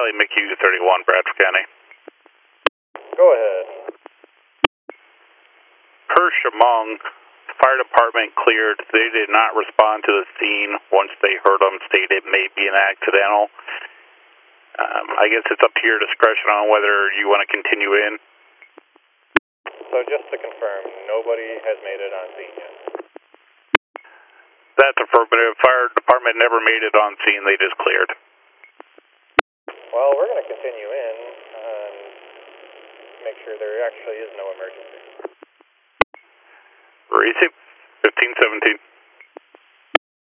Riley McHugh 31, Bradford County. Go ahead. Hershemong Fire Department cleared. They did not respond to the scene once they heard them state it may be an accidental. I guess it's up to your discretion on whether you want to continue in. So just to confirm, nobody has made it on scene yet? That's affirmative. Fire Department never made it on scene. They just cleared. Well, we're going to continue in and make sure there actually is no emergency. Receive 1517.